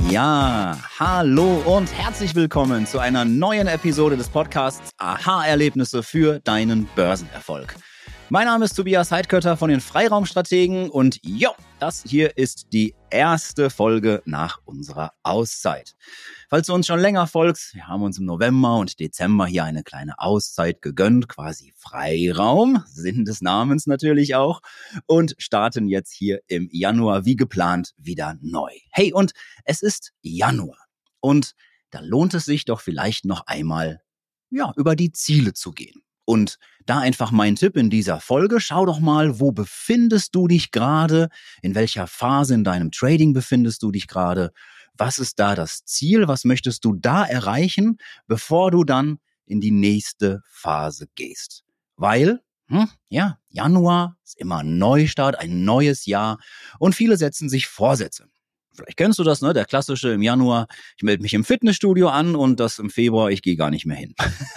Ja, hallo und herzlich willkommen zu einer neuen Episode des Podcasts Aha-Erlebnisse für deinen Börsenerfolg. Mein Name ist Tobias Heidkötter von den Freiraumstrategen und das hier ist die erste Folge nach unserer Auszeit. Falls du uns schon länger folgst, wir haben uns im November und Dezember hier eine kleine Auszeit gegönnt, quasi Freiraum, Sinn des Namens natürlich auch, und starten jetzt hier im Januar wie geplant wieder neu. Hey, und es ist Januar und da lohnt es sich doch vielleicht noch einmal, über die Ziele zu gehen. Und da einfach mein Tipp in dieser Folge, schau doch mal, wo befindest du dich gerade, in welcher Phase in deinem Trading befindest du dich gerade, was ist da das Ziel, was möchtest du da erreichen, bevor du dann in die nächste Phase gehst. Weil, Januar ist immer ein Neustart, ein neues Jahr und viele setzen sich Vorsätze. Vielleicht kennst du das, ne? Der klassische im Januar, ich melde mich im Fitnessstudio an und das im Februar, ich gehe gar nicht mehr hin.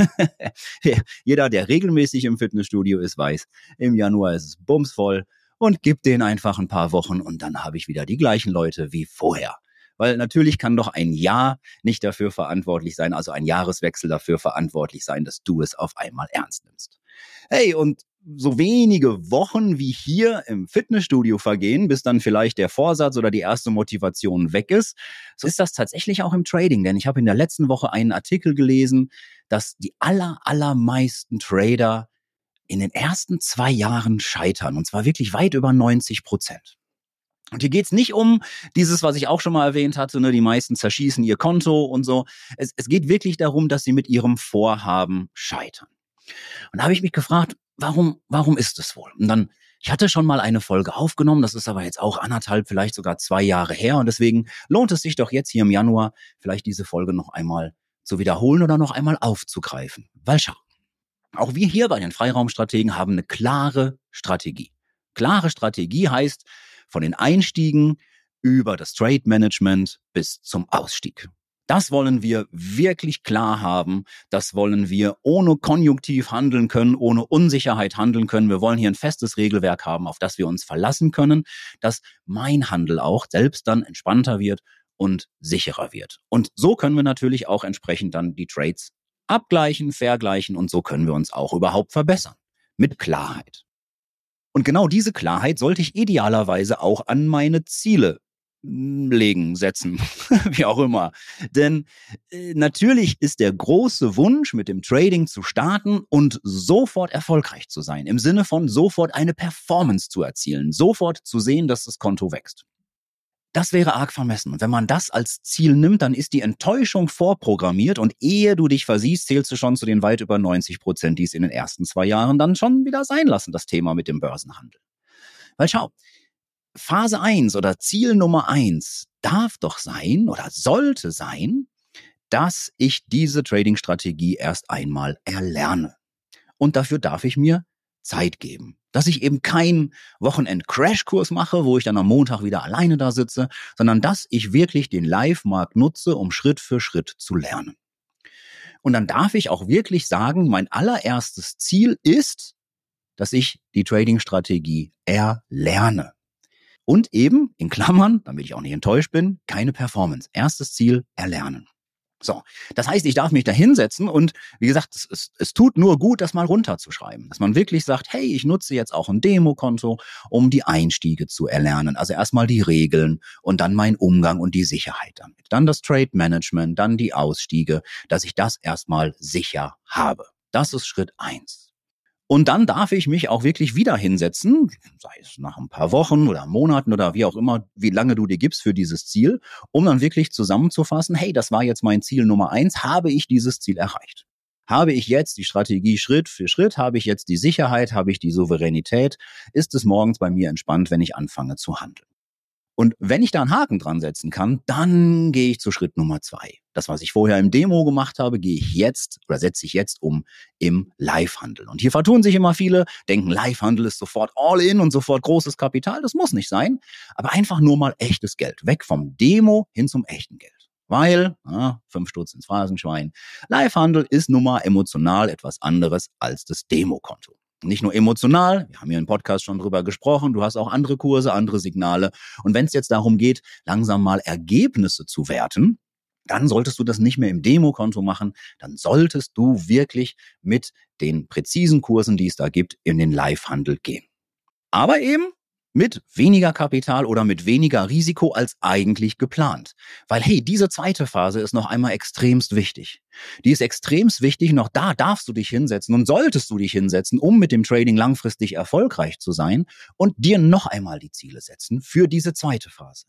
Jeder, der regelmäßig im Fitnessstudio ist, weiß, im Januar ist es bumsvoll und gib denen einfach ein paar Wochen und dann habe ich wieder die gleichen Leute wie vorher. Weil natürlich kann doch ein Jahr nicht dafür verantwortlich sein, also ein Jahreswechsel dafür verantwortlich sein, dass du es auf einmal ernst nimmst. Hey, und so wenige Wochen wie hier im Fitnessstudio vergehen, bis dann vielleicht der Vorsatz oder die erste Motivation weg ist, so ist das tatsächlich auch im Trading. Denn ich habe in der letzten Woche einen Artikel gelesen, dass die allermeisten Trader in den ersten 2 Jahren scheitern. Und zwar wirklich weit über 90%. Und hier geht's nicht um dieses, was ich auch schon mal erwähnt hatte, ne, die meisten zerschießen ihr Konto und so. Es geht wirklich darum, dass sie mit ihrem Vorhaben scheitern. Und da habe ich mich gefragt, warum ist es wohl? Und dann, ich hatte schon mal eine Folge aufgenommen, das ist aber jetzt auch 1,5, vielleicht sogar 2 Jahre her. Und deswegen lohnt es sich doch jetzt hier im Januar, vielleicht diese Folge noch einmal zu wiederholen oder noch einmal aufzugreifen. Weil schau, auch wir hier bei den Freiraumstrategen haben eine klare Strategie. Klare Strategie heißt, von den Einstiegen über das Trade Management bis zum Ausstieg. Das wollen wir wirklich klar haben. Das wollen wir ohne Konjunktiv handeln können, ohne Unsicherheit handeln können. Wir wollen hier ein festes Regelwerk haben, auf das wir uns verlassen können, dass mein Handel auch selbst dann entspannter wird und sicherer wird. Und so können wir natürlich auch entsprechend dann die Trades abgleichen, vergleichen und so können wir uns auch überhaupt verbessern. Mit Klarheit. Und genau diese Klarheit sollte ich idealerweise auch an meine Ziele setzen, wie auch immer. Denn natürlich ist der große Wunsch, mit dem Trading zu starten und sofort erfolgreich zu sein. Im Sinne von sofort eine Performance zu erzielen, sofort zu sehen, dass das Konto wächst. Das wäre arg vermessen. Und wenn man das als Ziel nimmt, dann ist die Enttäuschung vorprogrammiert und ehe du dich versiehst, zählst du schon zu den weit über 90%, die es in den ersten 2 Jahren dann schon wieder sein lassen, das Thema mit dem Börsenhandel. Weil schau, Phase 1 oder Ziel Nummer 1 darf doch sein oder sollte sein, dass ich diese Trading-Strategie erst einmal erlerne. Und dafür darf ich mir Zeit geben. Dass ich eben keinen Wochenend-Crashkurs mache, wo ich dann am Montag wieder alleine da sitze, sondern dass ich wirklich den Live-Markt nutze, um Schritt für Schritt zu lernen. Und dann darf ich auch wirklich sagen, mein allererstes Ziel ist, dass ich die Trading-Strategie erlerne. Und eben, in Klammern, damit ich auch nicht enttäuscht bin, keine Performance. Erstes Ziel, erlernen. So, das heißt, ich darf mich da hinsetzen und wie gesagt, es tut nur gut, das mal runterzuschreiben. Dass man wirklich sagt, hey, ich nutze jetzt auch ein Demokonto, um die Einstiege zu erlernen. Also erstmal die Regeln und dann mein Umgang und die Sicherheit damit. Dann das Trade Management, dann die Ausstiege, dass ich das erstmal sicher habe. Das ist Schritt 1. Und dann darf ich mich auch wirklich wieder hinsetzen, sei es nach ein paar Wochen oder Monaten oder wie auch immer, wie lange du dir gibst für dieses Ziel, um dann wirklich zusammenzufassen, hey, das war jetzt mein Ziel Nummer 1, habe ich dieses Ziel erreicht? Habe ich jetzt die Strategie Schritt für Schritt? Habe ich jetzt die Sicherheit? Habe ich die Souveränität? Ist es morgens bei mir entspannt, wenn ich anfange zu handeln? Und wenn ich da einen Haken dran setzen kann, dann gehe ich zu Schritt Nummer 2. Das, was ich vorher im Demo gemacht habe, gehe ich jetzt oder setze ich jetzt um im Live-Handel. Und hier vertun sich immer viele, denken, Live-Handel ist sofort All-in und sofort großes Kapital. Das muss nicht sein, aber einfach nur mal echtes Geld. Weg vom Demo hin zum echten Geld. Weil, 5 Stutz ins Phrasenschwein, Live-Handel ist nun mal emotional etwas anderes als das Demokonto. Nicht nur emotional, wir haben hier im Podcast schon drüber gesprochen, du hast auch andere Kurse, andere Signale. Und wenn es jetzt darum geht, langsam mal Ergebnisse zu werten, dann solltest du das nicht mehr im Demokonto machen, dann solltest du wirklich mit den präzisen Kursen, die es da gibt, in den Live-Handel gehen. Aber eben mit weniger Kapital oder mit weniger Risiko als eigentlich geplant. Weil, hey, diese zweite Phase ist noch einmal extremst wichtig. Die ist extremst wichtig, noch da darfst du dich hinsetzen und solltest du dich hinsetzen, um mit dem Trading langfristig erfolgreich zu sein und dir noch einmal die Ziele setzen für diese zweite Phase.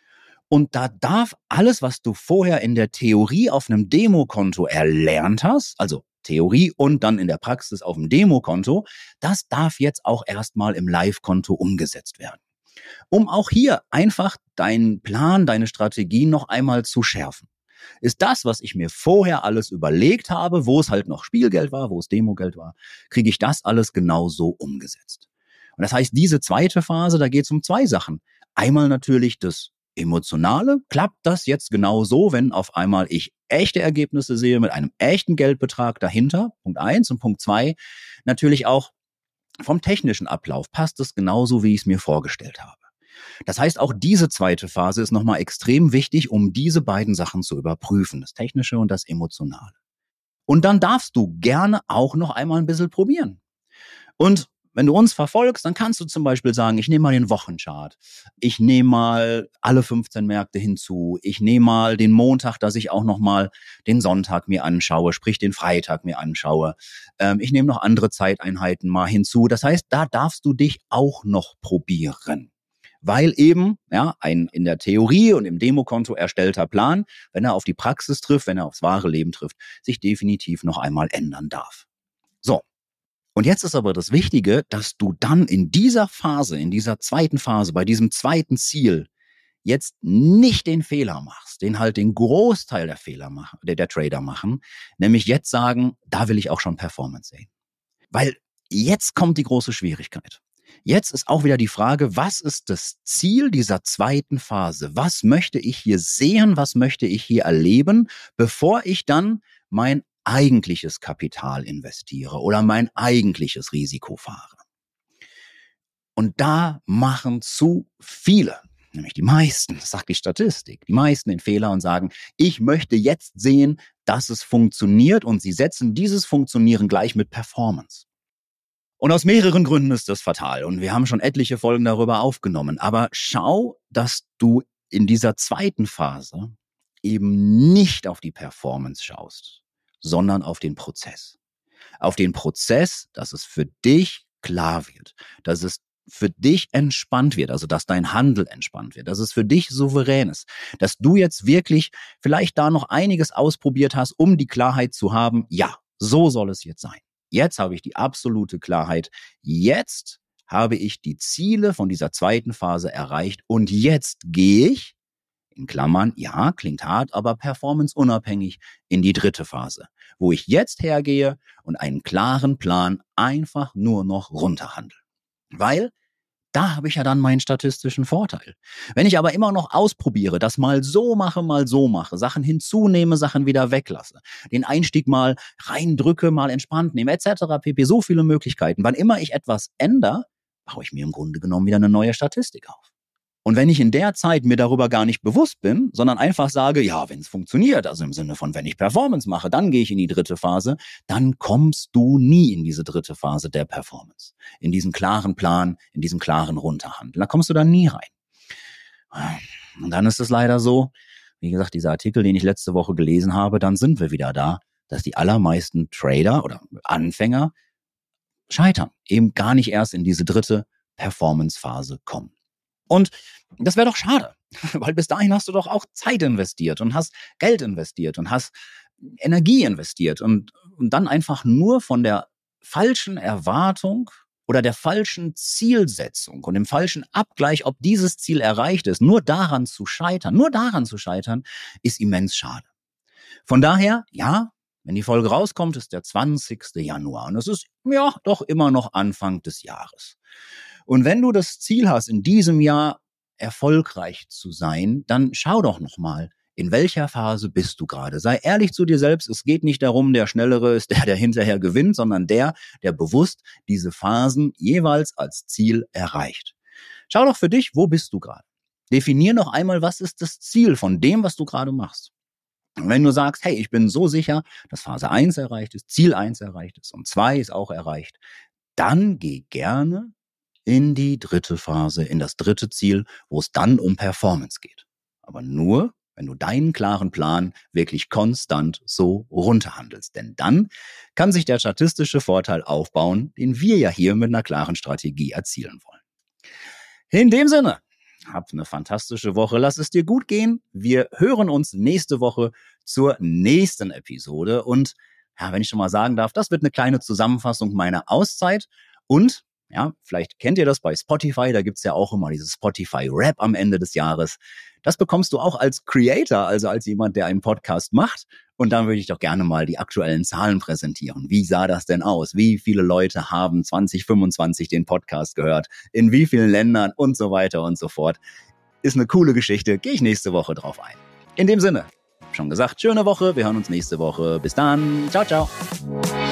Und da darf alles, was du vorher in der Theorie auf einem Demokonto erlernt hast, also Theorie und dann in der Praxis auf dem Demokonto, das darf jetzt auch erstmal im Live-Konto umgesetzt werden. Um auch hier einfach deinen Plan, deine Strategie noch einmal zu schärfen. Ist das, was ich mir vorher alles überlegt habe, wo es halt noch Spielgeld war, wo es Demogeld war, kriege ich das alles genauso umgesetzt. Und das heißt, diese zweite Phase, da geht es um zwei Sachen. Einmal natürlich das Emotionale. Klappt das jetzt genau so, wenn auf einmal ich echte Ergebnisse sehe mit einem echten Geldbetrag dahinter? Punkt 1 und Punkt 2 natürlich auch vom technischen Ablauf. Passt es genauso, wie ich es mir vorgestellt habe? Das heißt, auch diese zweite Phase ist nochmal extrem wichtig, um diese beiden Sachen zu überprüfen, das Technische und das Emotionale. Und dann darfst du gerne auch noch einmal ein bisschen probieren. Und wenn du uns verfolgst, dann kannst du zum Beispiel sagen, ich nehme mal den Wochenchart, ich nehme mal alle 15 Märkte hinzu, ich nehme mal den Montag, dass ich auch noch mal den Sonntag mir anschaue, sprich den Freitag mir anschaue. Ich nehme noch andere Zeiteinheiten mal hinzu. Das heißt, da darfst du dich auch noch probieren. Weil eben ein in der Theorie und im Demokonto erstellter Plan, wenn er auf die Praxis trifft, wenn er aufs wahre Leben trifft, sich definitiv noch einmal ändern darf. So. Und jetzt ist aber das Wichtige, dass du dann in dieser Phase, in dieser zweiten Phase, bei diesem zweiten Ziel, jetzt nicht den Fehler machst, den halt den Großteil der Fehler machen, der Trader machen, nämlich jetzt sagen, da will ich auch schon Performance sehen. Weil jetzt kommt die große Schwierigkeit. Jetzt ist auch wieder die Frage, was ist das Ziel dieser zweiten Phase? Was möchte ich hier sehen? Was möchte ich hier erleben, bevor ich dann mein eigentliches Kapital investiere oder mein eigentliches Risiko fahre? Und da machen zu viele, nämlich die meisten, das sagt die Statistik, die meisten den Fehler und sagen, ich möchte jetzt sehen, dass es funktioniert, und sie setzen dieses Funktionieren gleich mit Performance. Und aus mehreren Gründen ist das fatal. Und wir haben schon etliche Folgen darüber aufgenommen. Aber schau, dass du in dieser zweiten Phase eben nicht auf die Performance schaust, sondern auf den Prozess. Auf den Prozess, dass es für dich klar wird, dass es für dich entspannt wird, also dass dein Handel entspannt wird, dass es für dich souverän ist, dass du jetzt wirklich vielleicht da noch einiges ausprobiert hast, um die Klarheit zu haben, ja, so soll es jetzt sein. Jetzt habe ich die absolute Klarheit. Jetzt habe ich die Ziele von dieser zweiten Phase erreicht und jetzt gehe ich, in Klammern, ja, klingt hart, aber performanceunabhängig, in die dritte Phase, wo ich jetzt hergehe und einen klaren Plan einfach nur noch runterhandle. Weil da habe ich ja dann meinen statistischen Vorteil. Wenn ich aber immer noch ausprobiere, das mal so mache, Sachen hinzunehme, Sachen wieder weglasse, den Einstieg mal reindrücke, mal entspannt nehme, etc. pp. So viele Möglichkeiten. Wann immer ich etwas ändere, baue ich mir im Grunde genommen wieder eine neue Statistik auf. Und wenn ich in der Zeit mir darüber gar nicht bewusst bin, sondern einfach sage, ja, wenn es funktioniert, also im Sinne von, wenn ich Performance mache, dann gehe ich in die dritte Phase, dann kommst du nie in diese dritte Phase der Performance. In diesen klaren Plan, in diesem klaren Runterhandeln. Da kommst du dann nie rein. Und dann ist es leider so, wie gesagt, dieser Artikel, den ich letzte Woche gelesen habe, dann sind wir wieder da, dass die allermeisten Trader oder Anfänger scheitern, eben gar nicht erst in diese dritte Performance-Phase kommen. Und das wäre doch schade, weil bis dahin hast du doch auch Zeit investiert und hast Geld investiert und hast Energie investiert und dann einfach nur von der falschen Erwartung oder der falschen Zielsetzung und dem falschen Abgleich, ob dieses Ziel erreicht ist, nur daran zu scheitern, ist immens schade. Von daher, ja, wenn die Folge rauskommt, ist der 20. Januar und es ist ja doch immer noch Anfang des Jahres. Und wenn du das Ziel hast, in diesem Jahr erfolgreich zu sein, dann schau doch nochmal In welcher Phase bist du gerade? Sei ehrlich zu dir selbst. Es geht nicht darum, der Schnellere ist der hinterher gewinnt, sondern der bewusst diese Phasen jeweils als Ziel erreicht. Schau doch für dich, wo bist du gerade? Definier noch einmal, was ist das Ziel von dem, was du gerade machst. Und wenn du sagst, hey, ich bin so sicher, dass Phase 1 erreicht ist, Ziel 1 erreicht ist und 2 ist auch erreicht, dann geh gerne in die dritte Phase, in das dritte Ziel, wo es dann um Performance geht. Aber nur, wenn du deinen klaren Plan wirklich konstant so runterhandelst. Denn dann kann sich der statistische Vorteil aufbauen, den wir ja hier mit einer klaren Strategie erzielen wollen. In dem Sinne, hab eine fantastische Woche, lass es dir gut gehen. Wir hören uns nächste Woche zur nächsten Episode. Und ja, wenn ich schon mal sagen darf, das wird eine kleine Zusammenfassung meiner Auszeit. Und ja, vielleicht kennt ihr das bei Spotify, da gibt's ja auch immer dieses Spotify-Rap am Ende des Jahres. Das bekommst du auch als Creator, also als jemand, der einen Podcast macht. Und dann würde ich doch gerne mal die aktuellen Zahlen präsentieren. Wie sah das denn aus? Wie viele Leute haben 2025 den Podcast gehört? In wie vielen Ländern und so weiter und so fort? Ist eine coole Geschichte, gehe ich nächste Woche drauf ein. In dem Sinne, schon gesagt, schöne Woche, wir hören uns nächste Woche. Bis dann, ciao, ciao.